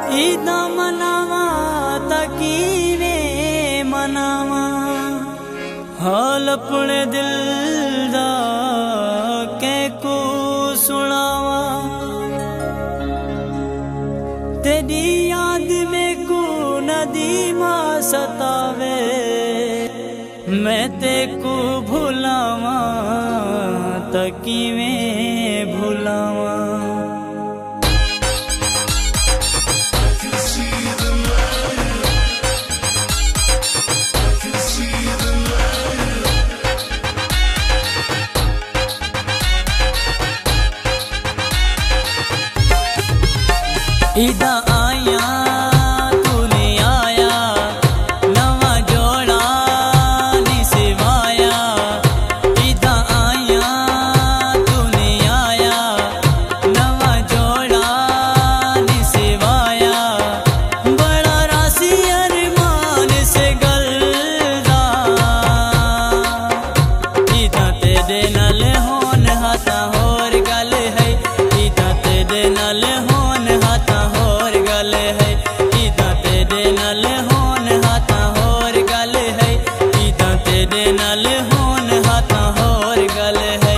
ईदा मनावा तकीवे मनावा हाल अपने दिल दा कैको सुनावा तेरी याद में को नदी मां सतावे मैं तेको भुलावा तकीवे भुलावा ईदा आया तूने आया नवा जोड़ा नी सिवाया ईदा आया तूने आया नवा जोड़ा नी सिवाया बड़ा रासी अरमान से गलदा ईदा तेरे नाल होन हाथा होर गल है ईदा तेरे नाल होन हाथा होर गल है ईदा तेरे नाल होन हाथा होर गल है ईदा तेरे नाल होन हाथा होर गल है।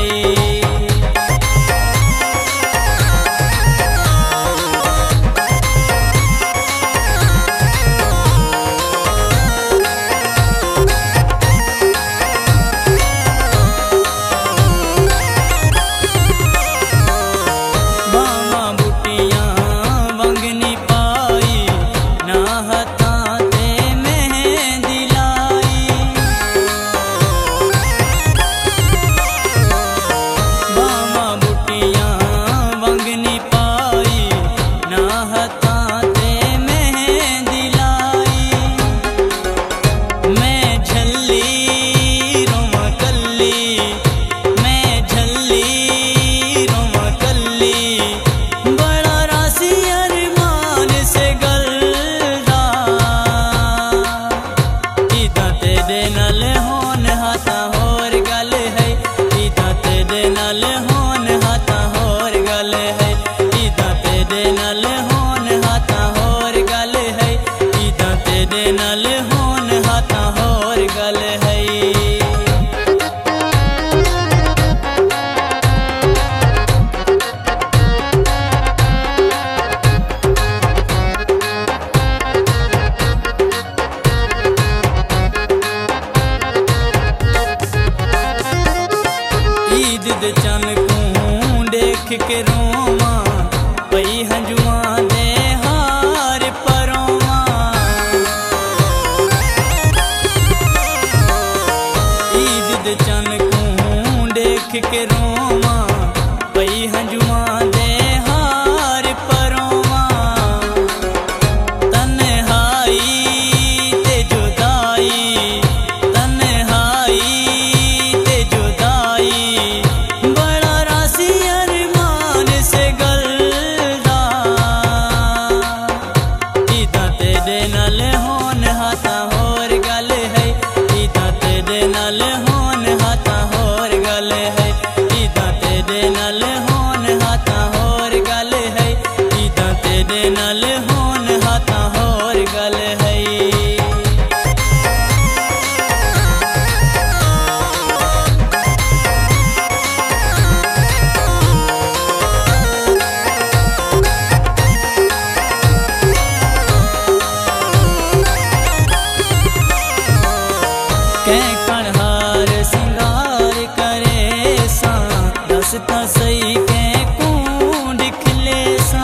चन को देख के रोवा पई हंजुआ दे हार परोवा ईद दे चन को देख के रोवा पई हंजुआ दे हार परोवा तन्हाई ते जुदाई तन्हाई ते जुदाई सही के कूं दिखले सा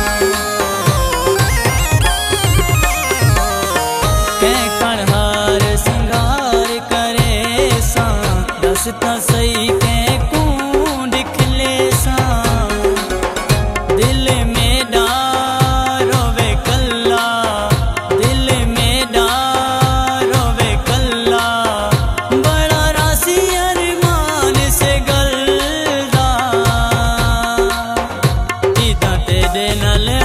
के कणहार सिंगार करे सा दसता सही के कूं दिखले सा दिल में डारोवे कल्ला दिल में डारोवे कल्ला बड़ा रासी अरमान से गल तेरे नाल